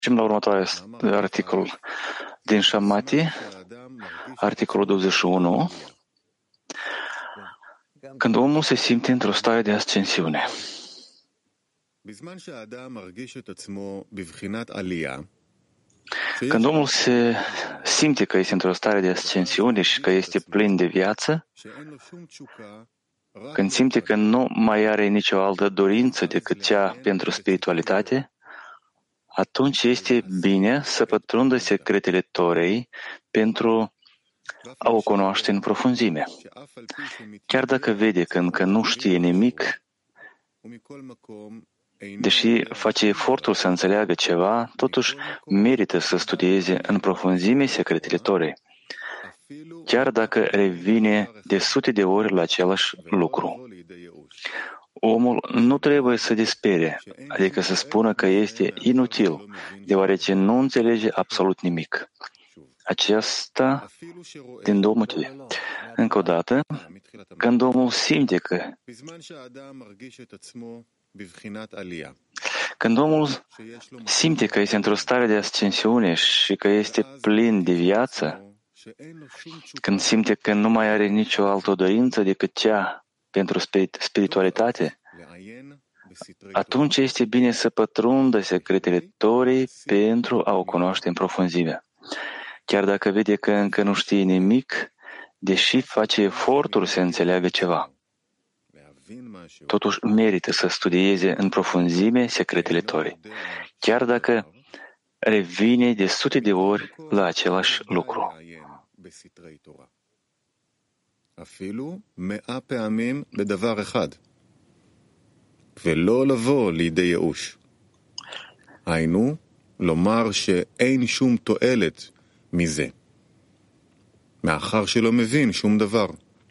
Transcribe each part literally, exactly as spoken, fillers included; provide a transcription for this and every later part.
Mergem la următoarea articol din Shamati, articolul douăzeci și unu, când omul se simte într-o stare de ascensiune. Când omul se simte că este într-o stare de ascensiune și că este plin de viață, când simte că nu mai are nicio altă dorință decât cea pentru spiritualitate, atunci este bine să pătrundă secretele Torei pentru a o cunoaște în profunzime. Chiar dacă vede că încă nu știe nimic, deși face efortul să înțeleagă ceva, totuși merită să studieze în profunzime secretele Torei, chiar dacă revine de sute de ori la același lucru. Omul nu trebuie să dispere, adică să spună că este inutil, deoarece nu înțelege absolut nimic. Aceasta din două motive. Încă o dată, când omul simte că Când omul simte că este într-o stare de ascensiune și că este plin de viață, când simte că nu mai are nicio altă dorință decât cea pentru spiritualitate, atunci este bine să pătrundă secretele Torei pentru a o cunoaște în profunzime. Chiar dacă vede că încă nu știe nimic, deși face eforturi să înțeleagă ceva. Totuși merită să studieze în profunzime secretele Torei, chiar dacă revine de sute de ori la același lucru. ולא לבוא לידי ייאוש. היינו, לומר שאין שום תועלת מזה, מאחר שלא מבין שום דבר.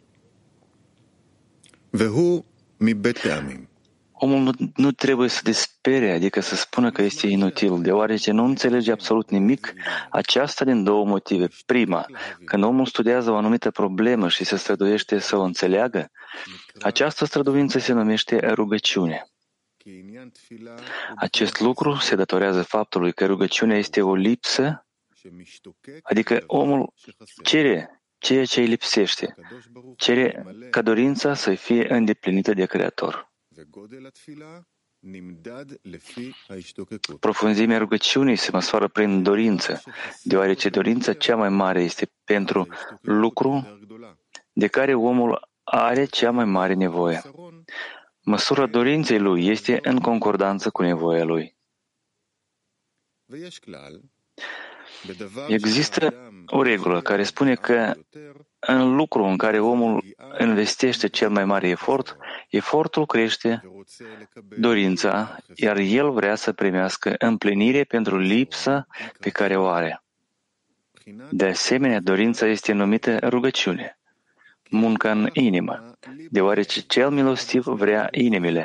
והוא מבית פעמים. Omul nu, nu trebuie să dispere, adică să spună că este inutil, deoarece nu înțelege absolut nimic, aceasta din două motive. Prima, când omul studiază o anumită problemă și se străduiește să o înțeleagă, această străduință se numește rugăciune. Acest lucru se datorează faptului că rugăciunea este o lipsă, adică omul cere ceea ce îi lipsește, cere ca dorința să fie îndeplinită de Creator. Profunzimea rugăciunii se măsoară prin dorință, deoarece dorința cea mai mare este pentru lucru de care omul are cea mai mare nevoie. Măsura dorinței lui este în concordanță cu nevoia lui. Există o regulă care spune că în lucru în care omul investește cel mai mare efort, efortul crește dorința, iar el vrea să primească împlinire pentru lipsa pe care o are. De asemenea, dorința este numită rugăciune, munca în inimă, deoarece cel milostiv vrea inimile.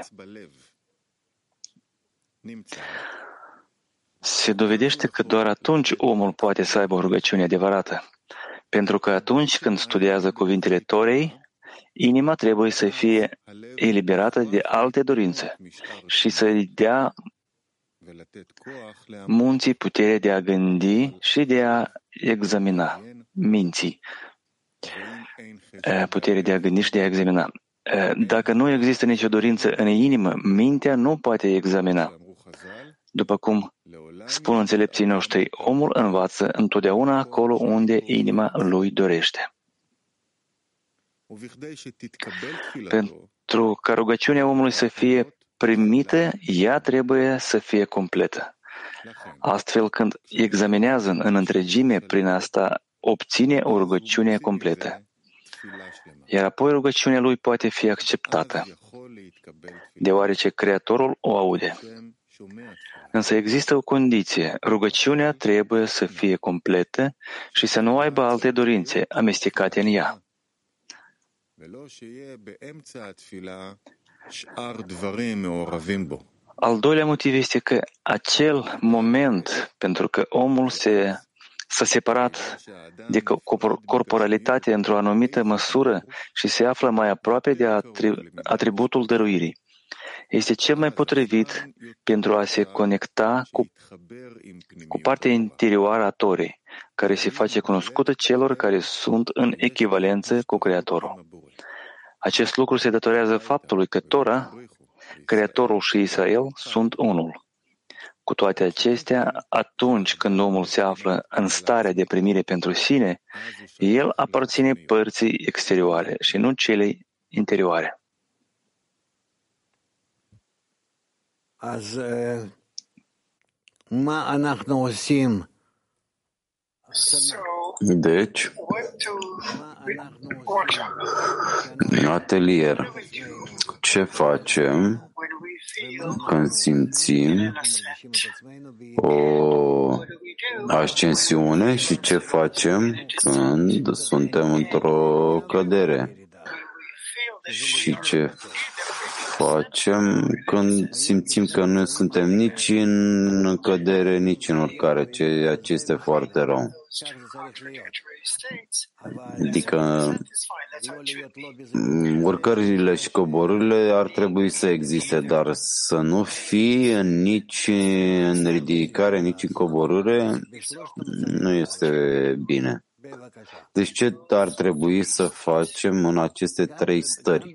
Se dovedește că doar atunci omul poate să aibă o rugăciune adevărată, pentru că atunci când studiază cuvintele Torei, inima trebuie să fie eliberată de alte dorințe și să-i dea munții puterea de a gândi și de a examina minții. Puterea de a gândi și de a examina. Dacă nu există nicio dorință în inimă, mintea nu poate examina. După cum spun înțelepții noștri, omul învață întotdeauna acolo unde inima lui dorește. Pentru ca rugăciunea omului să fie primită, ea trebuie să fie completă. Astfel, când examinează în întregime, prin asta obține o rugăciune completă. Iar apoi rugăciunea lui poate fi acceptată, deoarece Creatorul o aude. Însă există o condiție. Rugăciunea trebuie să fie completă și să nu aibă alte dorințe amestecate în ea. Al doilea motiv este că acel moment, pentru că omul se, s-a separat de corporalitate într-o anumită măsură și se află mai aproape de atributul dăruirii. este cel mai potrivit pentru a se conecta cu, cu partea interioară a Torei, care se face cunoscută celor care sunt în echivalență cu Creatorul. Acest lucru se datorează faptului că Tora, Creatorul și Israel sunt unul. Cu toate acestea, atunci când omul se află în starea de primire pentru sine, el aparține părții exterioare și nu celei interioare. Deci, atelier, ce facem când simțim o ascensiune și ce facem când suntem într-o cădere și ce facem când simțim că nu suntem nici în cădere, nici în urcare, ceea ce este foarte rău. Adică urcările și coborârile ar trebui să existe, dar să nu fie nici în ridicare, nici în coborâre, nu este bine. Deci ce ar trebui să facem în aceste trei stări?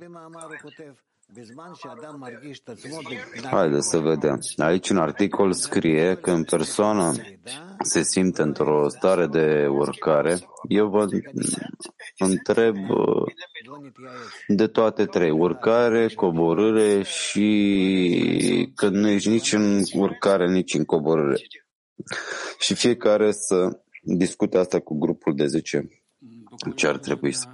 Haideți să vedem. Aici în articol scrie că în persoană se simte într-o stare de urcare. Eu vă întreb de toate trei, urcare, coborâre și când nu ești nici în urcare, nici în coborâre. Și fiecare să discute asta cu grupul de zece. Ce ar trebui să...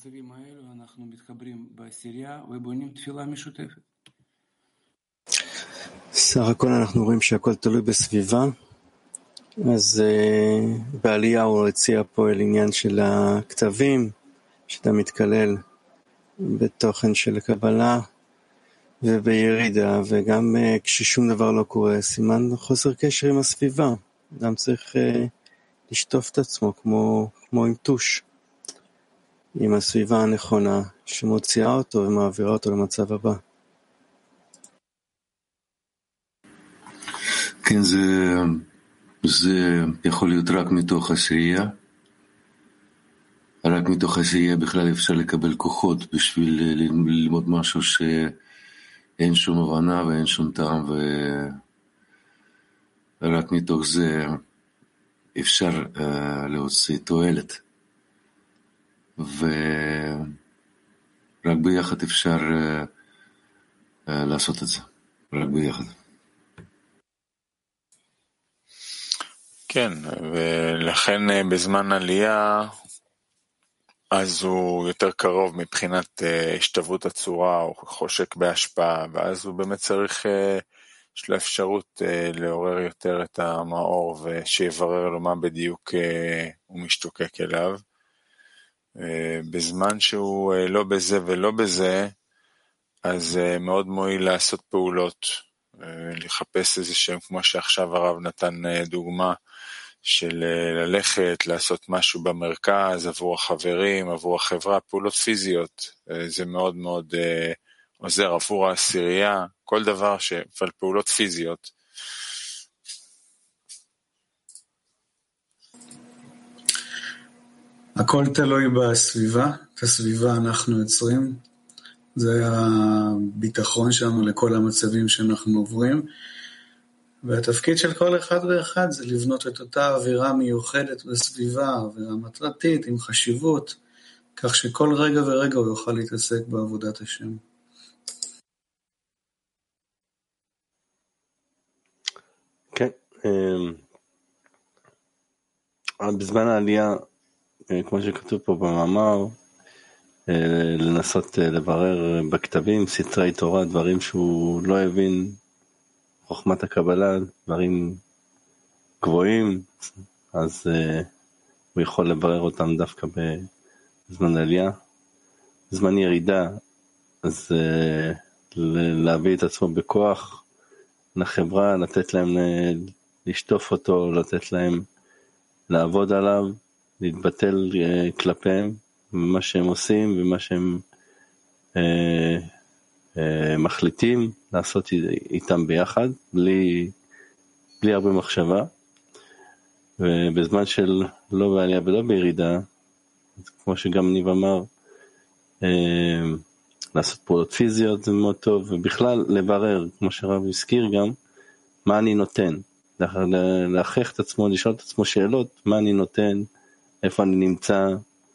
סך הכל אנחנו רואים שהכל תלוי בסביבה, אז בעלייה הוא הציע פה אל עניין של הכתבים, שאתה מתקלל בתוכן של קבלה, ובירידה, וגם כששום דבר לא קורה, סימן חוסר קשר עם הסביבה. אדם צריך לשטוף את עצמו כמו, כמו עם טוש, עם הסביבה הנכונה, שמוציאה אותו ומעבירה אותו למצב הבא. כן, זה, זה יכול להיות רק מתוך השעייה. רק מתוך השעייה בכלל אפשר לקבל כוחות בשביל ללמוד משהו שאין שום הבנה ואין שום טעם, ורק מתוך זה אפשר uh, להוציא תועלת. ורק ביחד אפשר uh, uh, לעשות את זה. רק ביחד. כן, ולכן בזמן עלייה, אז הוא יותר קרוב מבחינת השתוות הצורה, הוא חושק בהשפעה, ואז הוא באמת צריך, יש לו אפשרות לעורר יותר את המאור, ושיברר לו מה בדיוק הוא משתוקק אליו. בזמן שהוא לא בזה ולא בזה, אז מאוד מועיל לעשות פעולות, לחפש איזה שהם, כמו שעכשיו הרב נתן דוגמה, של ללכת, לעשות משהו במרכז, עבור החברים, עבור החברה, פעולות פיזיות, זה מאוד מאוד עוזר, עבור העשירייה, כל דבר, אבל פעולות פיזיות. הכל תלוי בסביבה, את הסביבה אנחנו יוצרים, זה הביטחון שלנו לכל המצבים שאנחנו עוברים, והתפקיד של כל אחד ואחד זה לבנות את אותה אווירה מיוחדת בסביבה, אווירה מטרתית עם חשיבות, כך שכל רגע ורגע הוא יוכל להתעסק בעבודת השם. כן, בזמן העלייה, כמו שכתוב פה במאמר, לנסות לברר בכתבים, סתרי תורה, דברים שהוא לא הבין, חוכמת הקבלה, דברים גבוהים, אז uh, הוא יכול לברר אותם דווקא בזמן עלייה. בזמן ירידה, אז uh, להביא את עצמו בכוח לחברה, לתת להם לשטוף אותו, לתת להם לעבוד עליו, להתבטל uh, כלפיהם, ומה שהם עושים ומה שהם uh, מחליטים לעשות איתם ביחד, בלי, בלי הרבה מחשבה, ובזמן של לא בעלייה ולא בירידה, כמו שגם ניב אמר, לעשות פעולות פיזיות זה מאוד טוב, ובכלל לברר, כמו שרב הזכיר גם, מה אני נותן, להכריח את עצמו, לשאול את עצמו שאלות, מה אני נותן, איפה אני נמצא,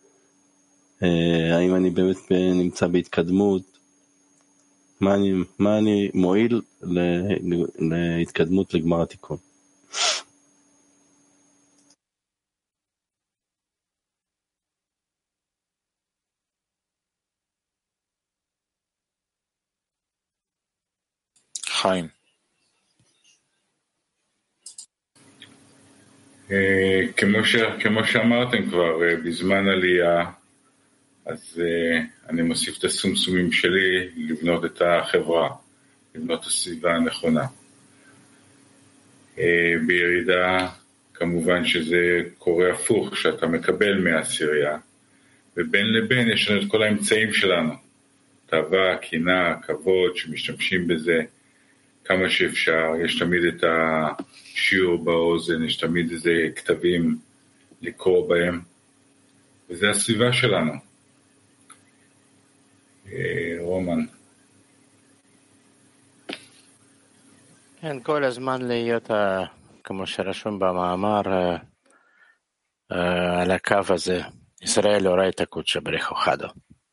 האם אני באמת נמצא בהתקדמות, מה אני, מה אני מועיל להתקדמות לגמר התיקון. חיים. כמו, ש... כמו שאמרתם כבר, בזמן עלייה, אז אני מוסיף את הסומסומים שלי לבנות את החברה, לבנות את הסביבה הנכונה. בירידה, כמובן שזה קורה הפוך, שאתה מקבל מהעשירייה, ובין לבין יש לנו את כל האמצעים שלנו, תאווה, קינה, כבוד, שמשתמשים בזה כמה שאפשר. יש תמיד את השיעור באוזן, יש תמיד איזה כתבים לקרוא בהם, וזה הסביבה שלנו. רומן. כן, כל הזמן להיות, כמו שרשום במאמר, על הקו הזה, ישראל הורה את הקודש בריך אוחדו.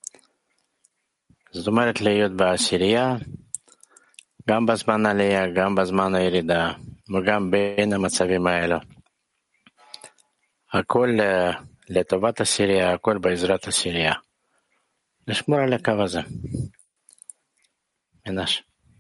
זאת אומרת להיות בעשירייה, גם בזמן עלייה, גם בזמן הירידה, וגם בין המצבים האלו. הכל לטובת עשירייה, הכל בעזרת עשירייה. לשמור על הקו הזה. מנש.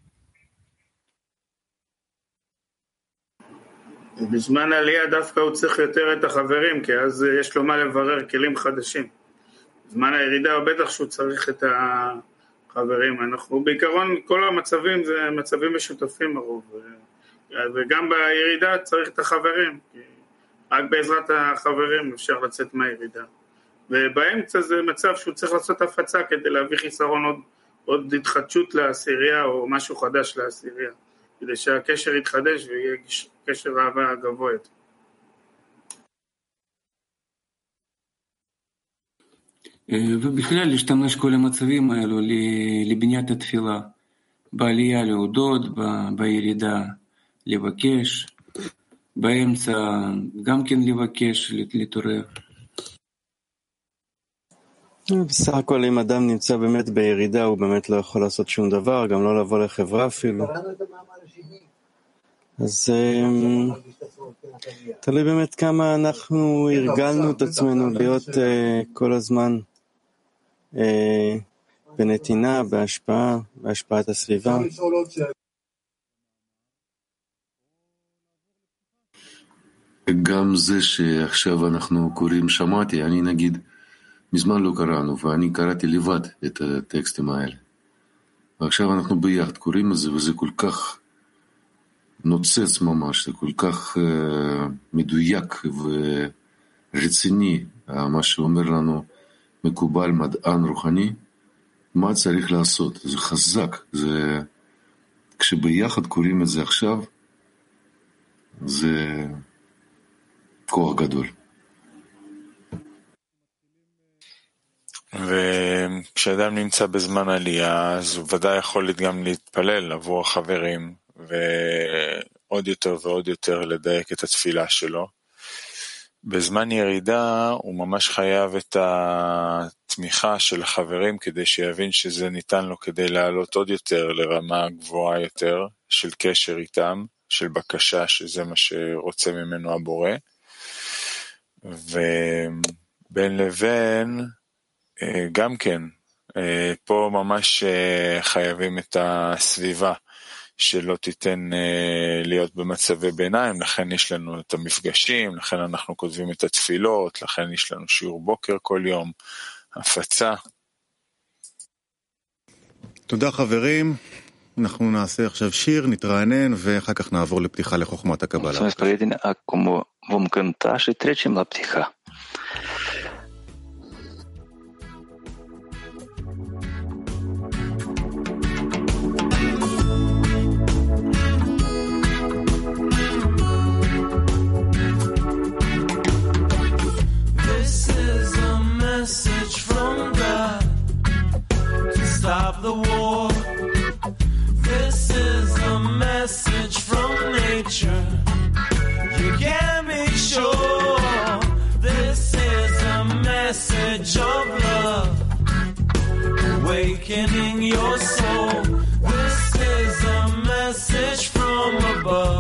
בזמן העלייה דווקא הוא צריך יותר את החברים, כי אז יש לו מה לברר כלים חדשים. בזמן הירידה הוא בטח שהוא צריך את החברים. אנחנו בעיקרון, כל המצבים זה מצבים משותפים הרוב. וגם בירידה צריך את החברים. רק בעזרת החברים אפשר לצאת מהירידה. ובאמצע זה מצב שהוא צריך לעשות הפצה כדי להביא חיסרון עוד, עוד התחדשות לעשירייה או משהו חדש לעשירייה, כדי שהקשר יתחדש ויהיה קשר אהבה גבוה יותר. ובכלל להשתמש כל המצבים האלו לבניית התפילה, בעלייה להודות, בירידה לבקש, באמצע גם כן לבקש, להתעורר. בסך הכל אם אדם נמצא באמת בירידה הוא באמת לא יכול לעשות שום דבר, גם לא לבוא לחברה אפילו. אז תלוי באמת כמה אנחנו הרגלנו את עצמנו להיות כל הזמן בנתינה, בהשפעה, בהשפעת הסביבה. גם זה שעכשיו אנחנו קוראים שמעתי, אני נגיד מזמן לא קראנו, ואני קראתי לבד את הטקסטים האלה. ועכשיו אנחנו ביחד קוראים את זה, וזה כל כך נוצץ ממש, זה כל כך uh, מדויק ורציני, מה שאומר לנו מקובל מדען רוחני, מה צריך לעשות. זה חזק, זה... כשביחד קוראים את זה עכשיו, זה כוח גדול. וכשאדם נמצא בזמן עלייה, אז הוא ודאי יכול גם להתפלל עבור החברים, ועוד יותר ועוד יותר לדייק את התפילה שלו. בזמן ירידה הוא ממש חייב את התמיכה של החברים, כדי שיבין שזה ניתן לו כדי לעלות עוד יותר לרמה גבוהה יותר של קשר איתם, של בקשה שזה מה שרוצה ממנו הבורא. ובין לבין גם כן, פה ממש חייבים את הסביבה שלא תיתן להיות במצבי ביניים, לכן יש לנו את המפגשים, לכן אנחנו כותבים את התפילות, לכן יש לנו שיעור בוקר כל יום, הפצה. תודה חברים, אנחנו נעשה עכשיו שיר, נתרענן ואחר כך נעבור לפתיחה לחוכמת הקבלה. Vom cânta și trecem la ptiha. the war. This is a message from nature. You can be sure this is a message of love, awakening your soul. This is a message from above.